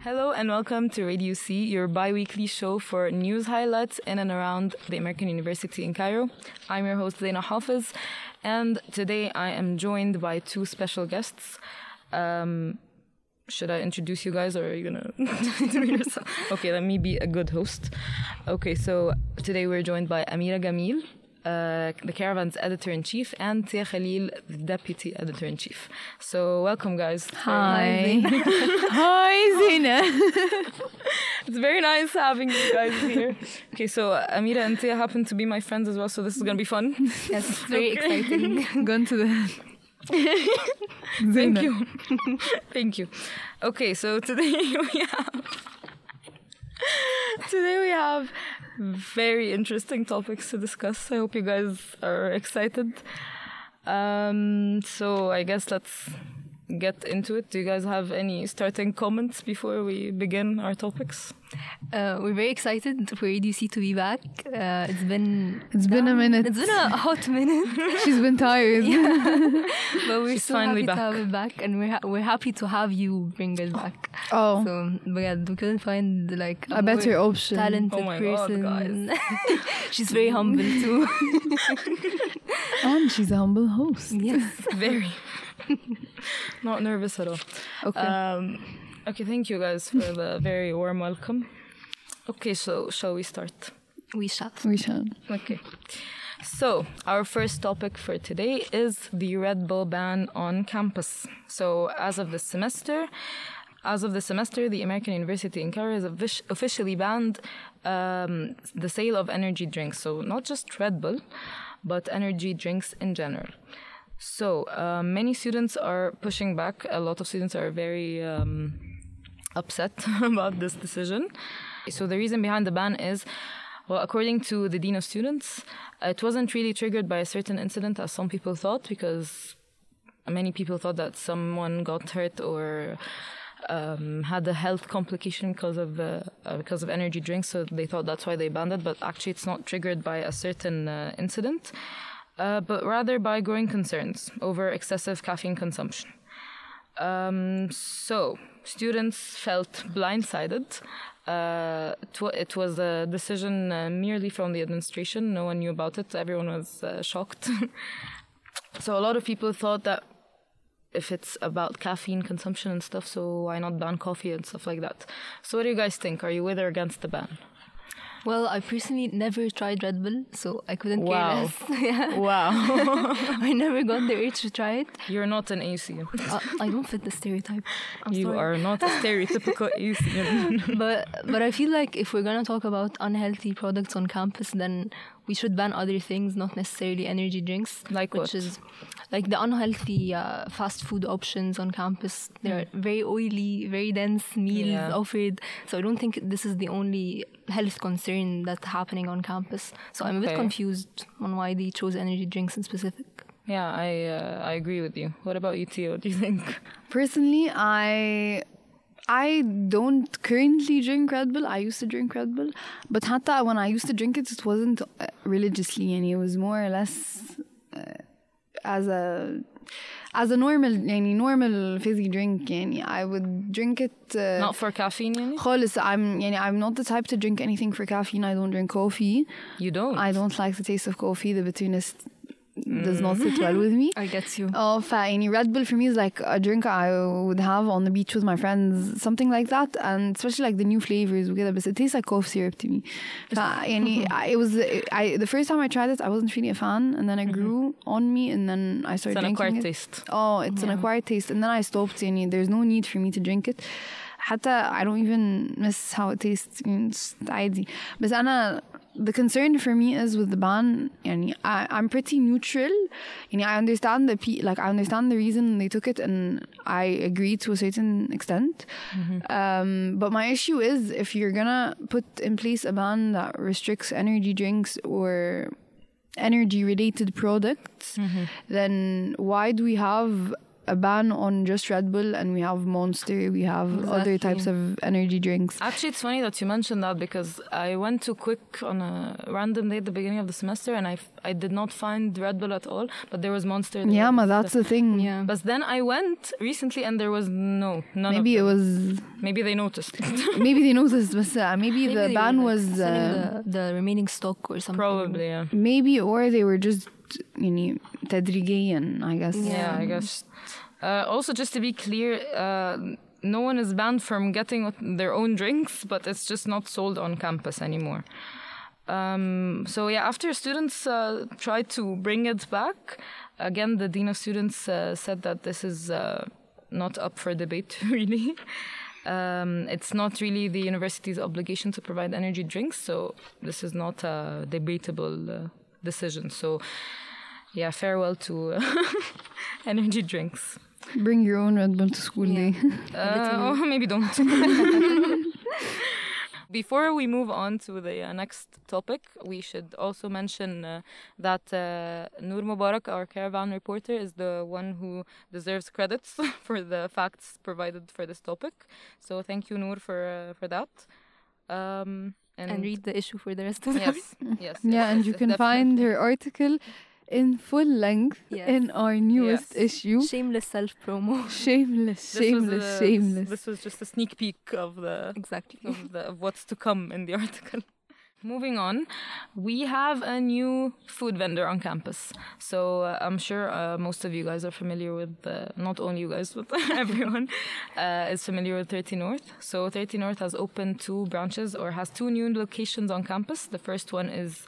Hello and welcome to Radio C, your bi-weekly show for news highlights in and around the American University in Cairo. I'm your host, Zaina Hafiz, and today I am joined by two special guests. Should I introduce you guys or are you gonna do yourself? Okay, let me be a good host. Okay, so today we're joined by Amira Gamil, the Caravan's editor-in-chief, and Tia Khalil, the deputy editor-in-chief. So welcome, guys. Hi. Hi, Zaina. It's very nice having you guys here. Okay, so Amira and Tia happen to be my friends as well, so this is going to be fun. Yes, very exciting. Gone to the... Thank you. Thank you. Okay, so today we have very interesting topics to discuss. I hope you guys are excited. So I guess let's get into it. Do you guys have any starting comments before we begin our topics? We're very excited for ADC to be back. It's been a minute. It's been a hot minute. She's been tired. Yeah. But we're so finally happy to have it back, and we're happy to have you bring us back. Oh, So, but yeah, we couldn't find like a better option. talented Oh my God, person. She's very humble too. And she's a humble host. Yes. Very. Not nervous at all. Okay. Okay, thank you guys for the very warm welcome. Okay, so shall we start? We shall. We shall. Okay. So, our first topic for today is the Red Bull ban on campus. So, as of this semester, the American University in Cairo has officially banned the sale of energy drinks. So, not just Red Bull, but energy drinks in general. So, many students are pushing back. A lot of students are very upset about this decision. So, the reason behind the ban is, well, according to the Dean of Students, it wasn't really triggered by a certain incident as some people thought, because many people thought that someone got hurt or had a health complication because of energy drinks, so they thought that's why they banned it. But actually, it's not triggered by a certain incident, but rather by growing concerns over excessive caffeine consumption. So students felt blindsided. It was a decision merely from the administration. No one knew about it. Everyone was shocked. So a lot of people thought that if it's about caffeine consumption and stuff, so why not ban coffee and stuff like that? So what do you guys think? Are you with or against the ban? Well, I personally never tried Red Bull, so I couldn't care Wow. less. Yeah. Wow. I never got the urge to try it. You're not an ACM. I don't fit the stereotype. I'm You sorry. are not a stereotypical ACM. But I feel like if we're gonna talk about unhealthy products on campus, then we should ban other things, not necessarily energy drinks. Like which what? is like the unhealthy fast food options on campus. They're very oily, very dense meals Yeah. offered. So I don't think this is the only health concern that's happening on campus. So I'm a bit Okay. confused on why they chose energy drinks in specific. Yeah, I agree with you. What about you, Tia? What do you think? Personally, I don't currently drink Red Bull. I used to drink Red Bull. But hatta when I used to drink it, it wasn't religiously. And it was more or less as a normal fizzy drink. I would drink it. Not for caffeine, yani? خالص. I'm not the type to drink anything for caffeine. I don't drink coffee. You don't? I don't like the taste of coffee. The bitterness does not sit well with me. I get you. Oh, فيعني Red Bull for me is like a drink I would have on the beach with my friends, something like that, and especially like the new flavors وكده, but it tastes like cough syrup to me. فيعني the first time I tried it, I wasn't really a fan, and then it grew on me, and then I started It's an drinking acquired it. taste. Oh, it's an acquired taste, and then I stopped. يعني there's no need for me to drink it. حتى I don't even miss how it tastes. It's عادي. بس أنا the concern for me is with the ban. يعني I'm pretty neutral. يعني I understand I understand the reason they took it, and I agree to a certain extent. But my issue is if you're gonna put in place a ban that restricts energy drinks or energy related products, then why do we have a ban on just Red Bull, and we have Monster, we have other types of energy drinks. Actually, it's funny that you mentioned that because I went to Quick on a random day at the beginning of the semester and I did not find Red Bull at all, but there was Monster. Yeah, but that's the thing. Yeah. But then I went recently and there was none Maybe of it them. was. Maybe they noticed. Maybe they noticed, but maybe the they ban were, like, was. selling the remaining stock or something. Probably, yeah. Maybe, or they were just تدريجيا, I guess. Yeah, I guess. Also, just to be clear, no one is banned from getting their own drinks, but it's just not sold on campus anymore. So yeah, after students tried to bring it back, again, the Dean of Students said that this is not up for debate, really. It's not really the university's obligation to provide energy drinks, so this is not a debatable decision. So yeah, farewell to energy drinks. Bring your own Red Bull to school day. Oh, maybe don't. Before we move on to the next topic, we should also mention that Noor Mubarak, our caravan reporter, is the one who deserves credits for the facts provided for this topic. So thank you, Noor, for that. And read the issue for the rest of us. Yes. Yeah, and you can definitely. find her article in full length in our newest issue. Shameless self-promo. Shameless. This was just a sneak peek of the Exactly. of what's to come in the article. Moving on, we have a new food vendor on campus. So I'm sure most of you guys are familiar with, not only you guys, but everyone is familiar with 30 North. So 30 North has opened 2 branches or has 2 new locations on campus. The first one is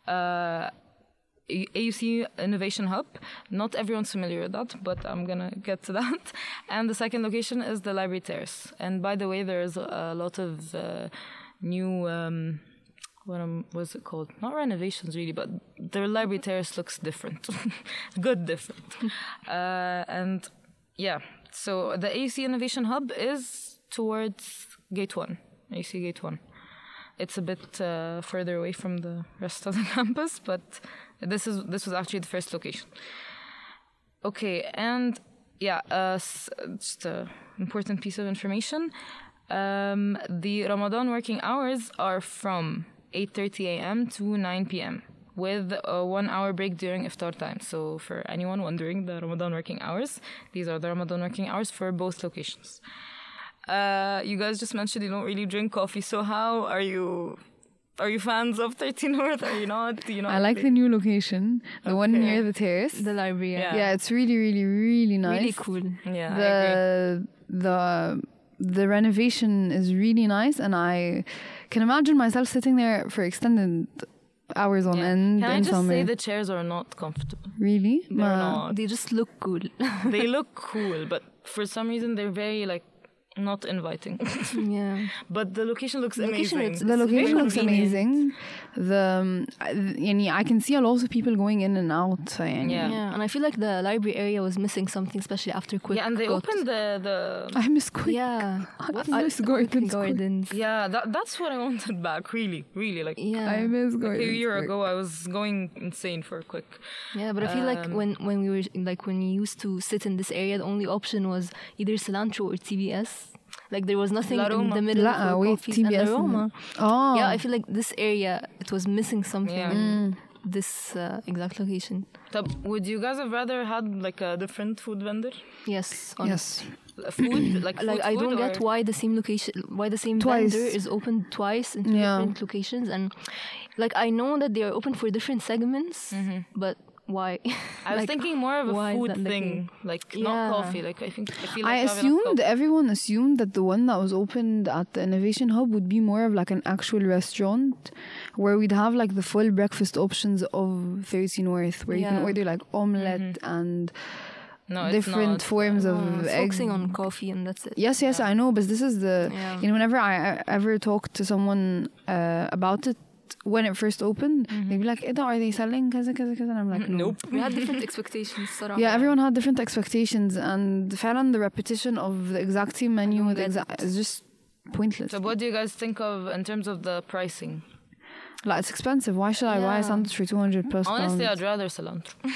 AUC Innovation Hub. Not everyone's familiar with that, but I'm gonna get to that. And the second location is the Library Terrace. And by the way, there's a lot of new... what's it called? Not renovations really, but their Library Terrace looks different. Good different. And yeah, so the AUC Innovation Hub is towards Gate 1, AUC Gate 1. It's a bit further away from the rest of the campus, but this was actually the first location. Okay, and yeah, just an important piece of information. The Ramadan working hours are from 8:30 a.m. to 9 p.m. with a 1 hour break during iftar time. So for anyone wondering the Ramadan working hours, these are the Ramadan working hours for both locations. You guys just mentioned you don't really drink coffee, so how are you? Are you fans of 30 North? Are you not? Do you not? I like the new location, the one near the terrace. The library. Yeah, it's really, really, really nice. Really cool. Yeah, I agree. The renovation is really nice, and I can imagine myself sitting there for extended hours on end Can I in just summer. say the chairs are not comfortable? Really? They're not. They just look cool. They look cool, but for some reason they're very not inviting. Yeah. But the location looks location amazing. The location very looks convenient. amazing. I can see a lot of people going in and out. Yeah. Yeah, and I feel like the library area was missing something, especially after Quick. Yeah, and they got- opened the I miss Quick. Yeah. I miss Gordon's Quick. Gardens. yeah, that's what I wanted back, really Yeah. I miss Gordon's a year Quick. ago I was going insane for Quick. Yeah, but I feel like when we were when you used to sit in this area, the only option was either Cilantro or TBS. Like there was nothing in the middle for wait, coffees and TBS. Aroma. Oh. Yeah, I feel like this area, it was missing something Yeah. in this exact location. So, would you guys have rather had a different food vendor? Yes. Yes. Food Like I don't get why the same location, why the same Twice. vendor is open twice in two Yeah. different locations, and I know that they are open for different segments, but why? I was thinking more of a why is food that the thing, case? not Yeah. coffee. I feel I assumed everyone assumed that the one that was opened at the Innovation Hub would be more of an actual restaurant where we'd have the full breakfast options of 30 North, where you can Yeah. order omelette and it's different not. forms of It's egg. focusing on coffee and that's it. Yes, I know, but this is the Yeah. whenever I ever talk to someone about it when it first opened, they'd be like, are they selling kaza kaza kaza? And I'm like, no. Nope. We had different expectations. صراحة. Yeah, everyone had different expectations, and فعلا the repetition of the exact same menu with is just pointless. So, what do you guys think of in terms of the pricing? It's expensive. Why should I buy a Yeah. sandwich for 200 plus Honestly, pounds? I'd rather cilantro.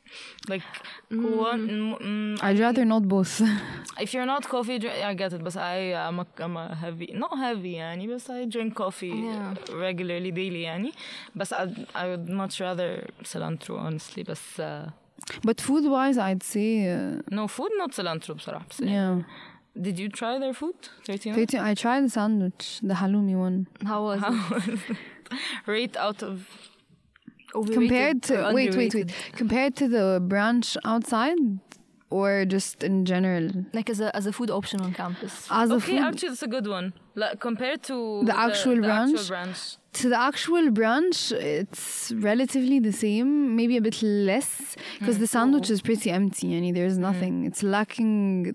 Like, I'd rather not both. if you're not coffee, I get it. But I'm a heavy, not heavy, يعني. But I drink coffee regularly, daily, يعني. But I would much rather cilantro, honestly. But food-wise, I'd say... no, food, not cilantro, بصراحة. Yeah. Did you try their food? 13? I tried the sandwich, the halloumi one. How was it? Rate out of... Compared to... Wait. Compared to the branch outside or just in general? Like as a food option on campus. Actually, that's a good one. Like, compared to the actual branch. To the actual branch, it's relatively the same, maybe a bit less, because the sandwich is pretty empty. And there's nothing. It's lacking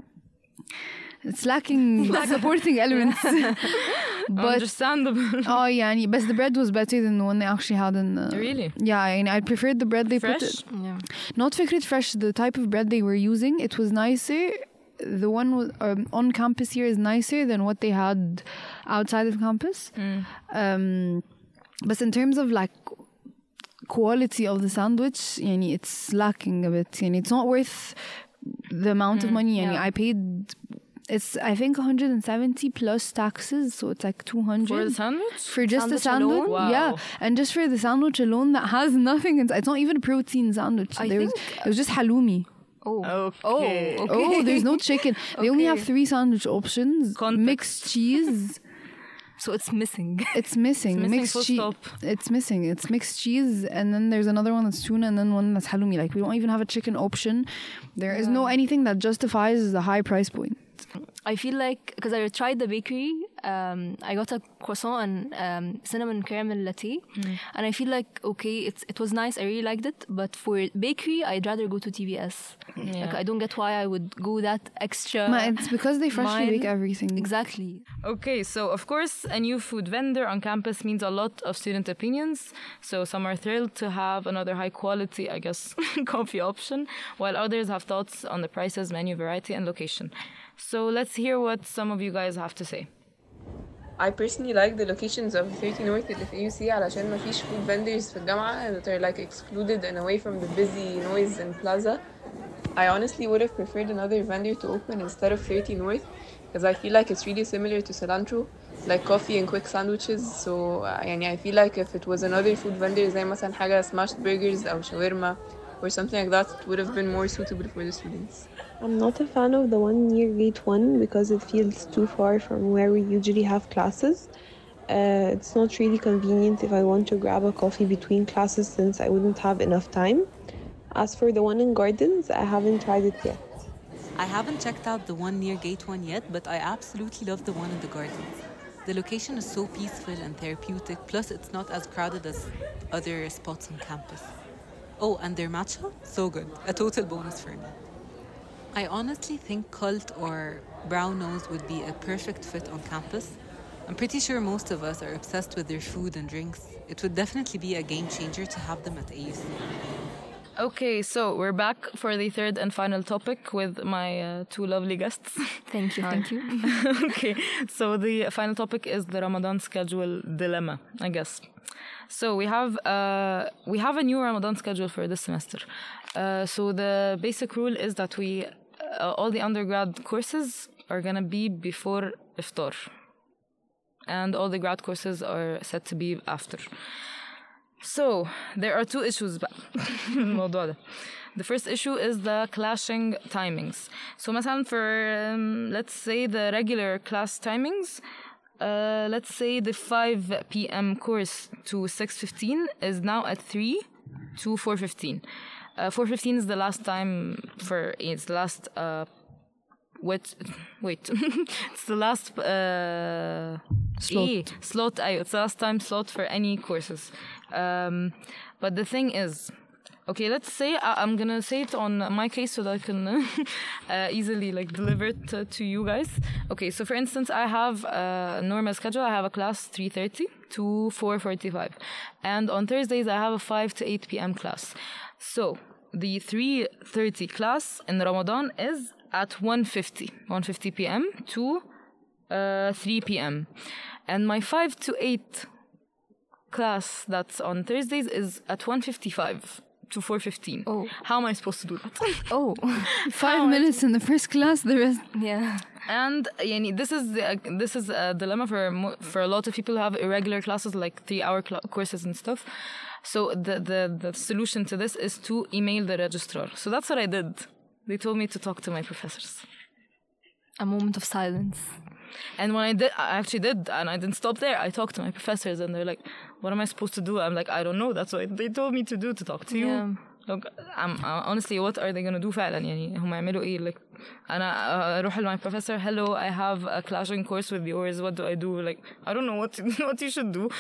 supporting elements. But understandable. Oh yeah, but the bread was better than the one they actually had in the... Really? Yeah, I preferred the bread they fresh? put it. Yeah. Not فكرة fresh, the type of bread they were using, it was nicer. The one on campus here is nicer than what they had outside of campus. But in terms of like quality of the sandwich, it's lacking a bit. It's not worth the amount of money. I paid... It's, I think, 170 plus taxes, so it's like 200 for the sandwich. For just the sandwich, wow. Yeah, and just for the sandwich alone, that has nothing. It's not even a protein sandwich. It was just halloumi. Okay. There's no chicken. They only have 3 sandwich options. Mixed cheese. So it's missing. It's missing. Mixed cheese. It's missing. It's mixed cheese, and then there's another one that's tuna, and then one that's halloumi. Like, we don't even have a chicken option. There is no anything that justifies the high price point. I feel like, because I tried the bakery, I got a croissant and cinnamon caramel latte, and I feel like, okay, it was nice, I really liked it, but for bakery, I'd rather go to TVS. Like, I don't get why I would go that extra. It's because they freshly bake everything. Exactly. Okay, so of course, a new food vendor on campus means a lot of student opinions. So some are thrilled to have another high quality, I guess, coffee option, while others have thoughts on the prices, menu variety, and location. So let's hear what some of you guys have to say. I personally like the locations of 30 North اللي في AUC علشان ما فيش food vendors في الجامعة that are like excluded and away from the busy noise and plaza. I honestly would have preferred another vendor to open instead of 30 North because I feel like it's really similar to cilantro, like coffee and quick sandwiches. So I feel like if it was another food vendor زي مثلا حاجة smashed burgers أو shawarma or something like that, it would have been more suitable for the students. I'm not a fan of the one near Gate 1 because it feels too far from where we usually have classes. It's not really convenient if I want to grab a coffee between classes since I wouldn't have enough time. As for the one in Gardens, I haven't tried it yet. I haven't checked out the one near Gate 1 yet, but I absolutely love the one in the Gardens. The location is so peaceful and therapeutic, plus it's not as crowded as other spots on campus. Oh, and their matcha? So good. A total bonus for me. I honestly think Cult or Brown Nose would be a perfect fit on campus. I'm pretty sure most of us are obsessed with their food and drinks. It would definitely be a game changer to have them at AUC. Okay, so we're back for the third and final topic with my 2 lovely guests. Thank you. Okay, so the final topic is the Ramadan schedule dilemma, I guess. So we have a new Ramadan schedule for this semester. So the basic rule is that all the undergrad courses are gonna be before iftar, and all the grad courses are set to be after. So there are 2 issues بالموضوع ده. The first issue is the clashing timings. So مثلا for let's say the regular class timings, let's say the 5 p.m. course to 6:15 is now at 3 to 4:15. 4:15 is the last time it's the last it's the last slot. It's the last time slot for any courses. But the thing is, okay, let's say I'm gonna say it on my case so that I can easily deliver it to you guys. Okay, so for instance, I have a normal schedule. I have a class 3:30 to 4:45, and on Thursdays I have a 5 to 8 p.m. class. So the 3:30 class in Ramadan is at 1:50 p.m. to 3 p.m. and my 5 to 8 class that's on Thursdays is at 1:55 to 4:15. Oh. How am I supposed to do that? Oh. 5 minutes in the first class, the rest. Yeah. And yani, this is a dilemma for a lot of people who have irregular classes, like 3-hour courses and stuff. So the solution to this is to email the registrar. So that's what I did. They told me to talk to my professors. A moment of silence. And when I did, I actually did, and I didn't stop there. I talked to my professors, and they're like, "What am I supposed to do?" I'm like, "I don't know. That's what they told me to do, to talk to you." Yeah. Look, honestly, what are they gonna do فعلا يعني هم يعملوا إيه like أنا أروح to my professor, hello, I have a clashing course with yours, what do I do? Like, I don't know what you should do.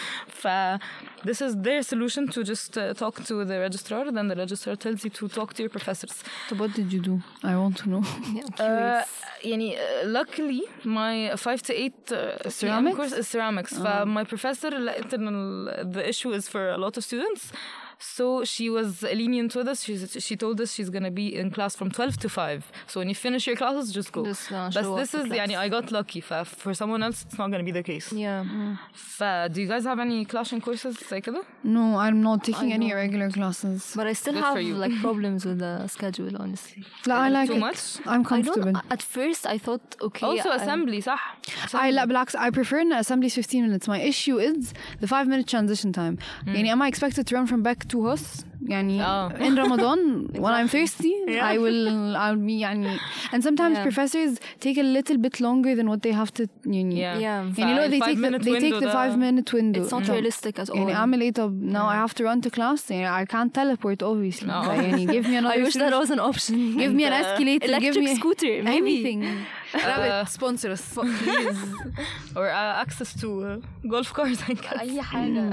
This is their solution, to just talk to the registrar, then the registrar tells you to talk to your professors. So what did you do? I want to know. Yeah, curious. يعني luckily my 5 to 8 Ceramics? course is ceramics. My professor لقيت إن the issue is for a lot of students. So she was lenient with us. She told us she's gonna be in class from 12 to 5. So when you finish your classes, just go. Just, But show this up is to class. يعني I got lucky. For someone else, it's not gonna be the case. Yeah. Do you guys have any clashing courses زي كده? No, I'm not taking I any don't. irregular classes. But I still Good have for you. like problems with the schedule, honestly. لا, I like Too it. much? I'm I comfortable. don't. At first, I thought okay. Also assembly صح? لا بالعكس, I prefer an assembly 15 minutes. My issue is the 5-minute transition time. يعني am I expected to run from back to Hus? يعني in Ramadan when I'm thirsty, I'll be يعني, and sometimes professors take a little bit longer than what they have to يعني. Yeah. Yeah. يعني they take the 5-minute window. It's not realistic at all. يعني أعمل إيه طب? Now I have to run to class. يعني I can't teleport obviously. يعني give me another I wish that solution. was an option. Give me an escalator. Give Electric me scooter, maybe. anything. Rabbit, sponsor us, please. Or access to golf cars. I guess. أي حاجة.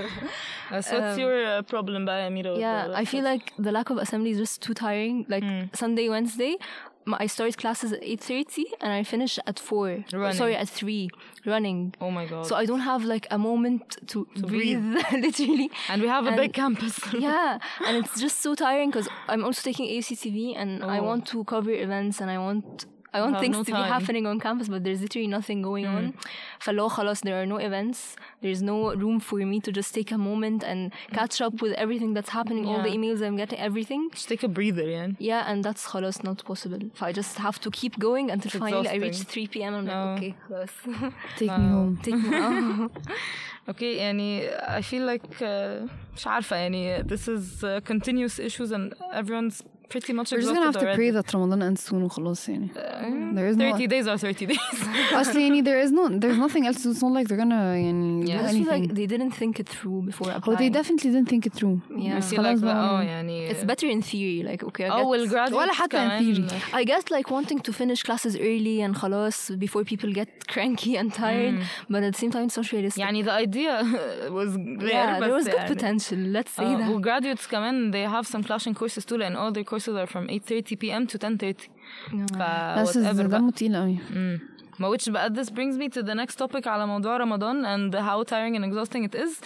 So what's your problem بقى يا ميرا? Yeah, I feel like the lack of assembly is just too tiring. Like Sunday, Wednesday, I start classes at 8:30 and I finish at 4. Running. Sorry, at 3 running. Oh my god. So I don't have like a moment to breathe, literally. And we have a big campus. Yeah, and it's just so tiring because I'm also taking ACTV and I want to cover events and I want things to be happening on campus, but there's literally nothing going on. فلو خلاص there are no events, there's no room for me to just take a moment and catch up with everything that's happening, all the emails I'm getting, everything. Just take a breather, yeah. Yeah, and that's خلاص not possible. So I just have to keep going until finally I reach 3 p.m. I'm like, okay, خلاص. Take me home. Take me out. Okay, يعني I feel like مش عارفة يعني this is continuous issues and everyone's pretty much We're just exhausted gonna have to already. pray that Ramadan ends soon وخلاص يعني. There is 30 no. days or 30 days. Actually, يعني, there's nothing else. It's not like they're gonna يعني, do I just feel anything. like they didn't think it through before Oh, applying. they definitely didn't think it through. Yeah. I feel like خلاص بقى. يعني It's better in theory, like okay. I oh get- well graduates ولا حتى in كمان. theory. I guess like wanting to finish classes early and خلاص before people get cranky and tired, but at the same time it's not realistic. يعني the idea was there. Yeah, there was بس good يعني. potential. Let's say that. وgraduates كمان they have some clashing courses too, and all their courses are from 8:30 p.m. to 10:30. This is whatever بقى. دمه تقيل قوي. ما which بقى this brings me to the next topic على موضوع رمضان and how tiring and exhausting it is.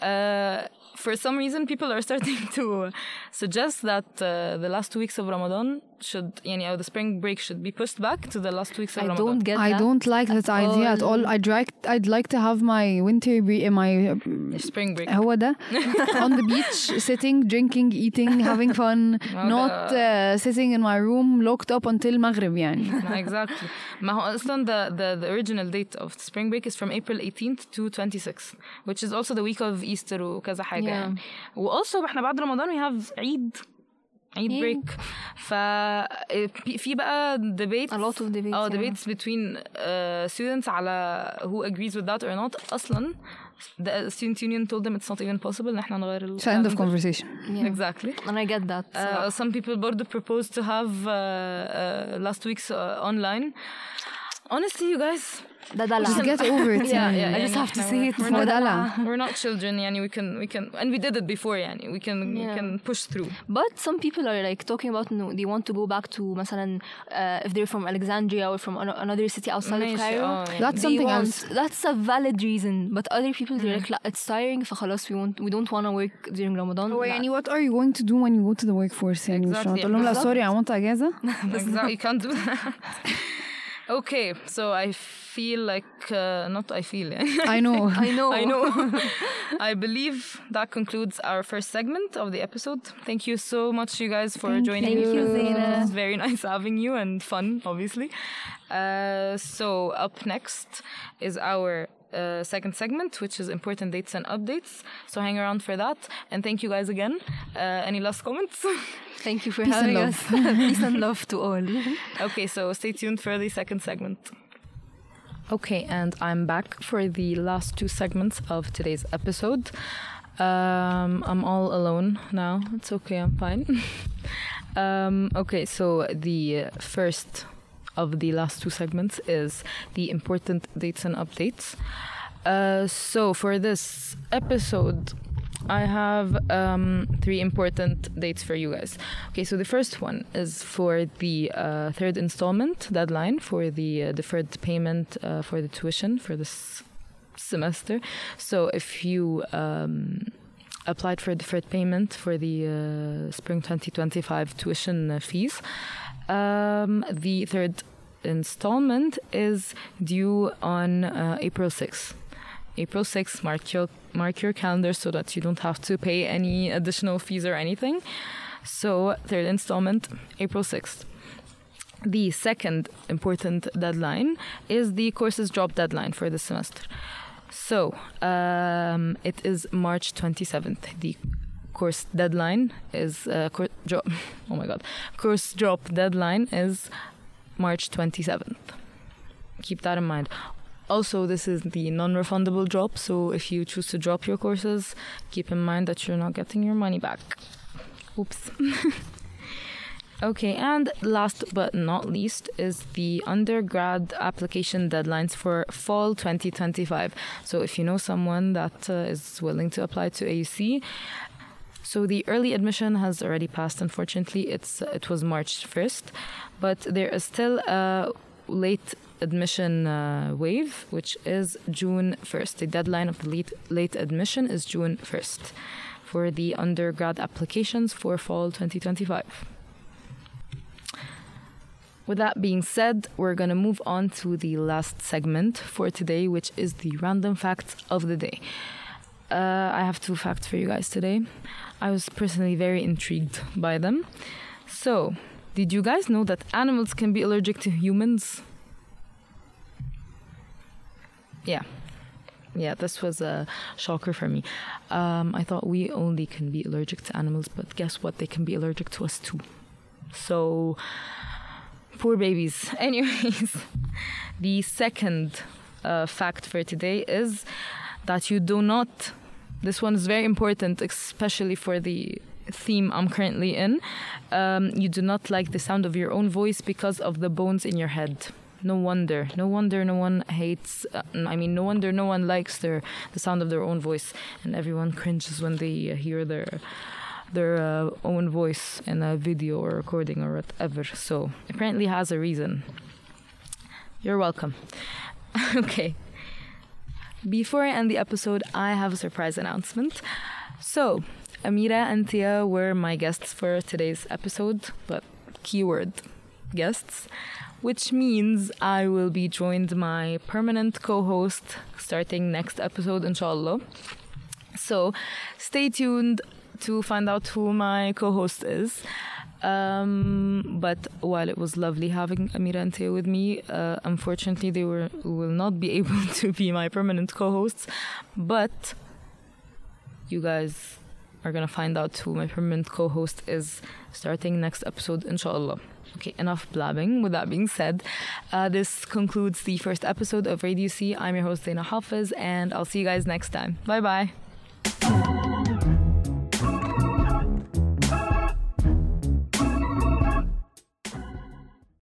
For some reason people are starting to suggest that the last 2 weeks of Ramadan should يعني or the spring break should be pushed back to the last 2 weeks of I Ramadan. don't get I that. don't like that idea at all. I'd like to have my winter my Spring break. هو ده on the beach, sitting, drinking, eating, having fun, not sitting in my room locked up until maghrib يعني. Exactly. ما هو أصلا the original date of the spring break is from April 18th to 26th, which is also the week of Easter وكذا حاجة يعني. وalso احنا بعد رمضان we have عيد break. في بقى debates A lot of debates. yeah. debates between students على who agrees with that or not. أصلا the student union told them it's not even possible إن احنا نغير It's the end of calendar. conversation. Yeah. Exactly. And I get that. So. Some people برضه proposed to have last week's online. Honestly, you guys, ده دلع. Just get over it. yeah, يعني. I just have to say it. We're not دلع. we're not children. يعني we can, and we did it before. يعني we can push through. But some people are like talking about no, they want to go back to مثلا if they're from Alexandria or from another city outside of ماشي. Cairo. Yeah. That's They something want, else. That's a valid reason. But other people they're like it's tiring فخلاص we don't want to work during Ramadan. هو يعني what are you going to do when you go to the workforce يعني مش Exactly. هتقول لهم لا sorry I want أجازة. Exactly. You can't do that. Okay, so I feel like not I feel. I know. I know. I believe that concludes our first segment of the episode. Thank you so much, you guys, for joining me. Thank you, Zaina. It was very nice having you and fun, obviously. So up next is our second segment, which is important dates and updates. So hang around for that. And thank you guys again. Any last comments? Thank you for Peace and having love. us. Peace and love to all. Okay, so stay tuned for the second segment. Okay, and I'm back for the last two segments of today's episode. I'm all alone now. It's okay, I'm fine. Okay, so the first of the last two segments is the important dates and updates. So for this episode, I have three important dates for you guys. Okay, so the first one is for the third installment deadline for the deferred payment for the tuition for this semester. So if you applied for deferred payment for the spring 2025 tuition fees, the third installment is due on April 6th. April 6th, mark your calendar so that you don't have to pay any additional fees or anything. So third installment, April 6th. The second important deadline is the courses drop deadline for this semester. So it is March 27th. The course deadline is course drop deadline is March 27th. Keep that in mind. Also, this is the non-refundable drop, so if you choose to drop your courses, keep in mind that you're not getting your money back. Oops. Okay, and last but not least is the undergrad application deadlines for fall 2025. So if you know someone that is willing to apply to AUC, so the early admission has already passed, unfortunately. It was March 1st, but there is still a late admission wave, which is June 1st. The deadline of the late admission is June 1st for the undergrad applications for fall 2025. With that being said, we're going to move on to the last segment for today, which is the random facts of the day. I have two facts for you guys today. I was personally very intrigued by them. So, did you guys know that animals can be allergic to humans? Yeah, this was a shocker for me. I thought we only can be allergic to animals, but guess what? They can be allergic to us too. So, poor babies. Anyways, the second fact for today is that you do not, this one is very important, especially for the theme I'm currently in, you do not like the sound of your own voice because of the bones in your head. No wonder no one hates, no wonder no one likes the sound of their own voice, and everyone cringes when they hear their own voice in a video or recording or whatever. So apparently has a reason. You're welcome. Okay. Before I end the episode, I have a surprise announcement. So Amira and Tia were my guests for today's episode, but keyword guests, which means I will be joined my permanent co-host starting next episode, inshallah. So stay tuned to find out who my co-host is. But while it was lovely having Amira and Tia with me, unfortunately they will not be able to be my permanent co-hosts. But you guys are gonna find out who my permanent co-host is starting next episode, inshallah. Okay, enough blabbing. With that being said, this concludes the first episode of Radio C. I'm your host, Zaina Hafiz, and I'll see you guys next time. Bye-bye.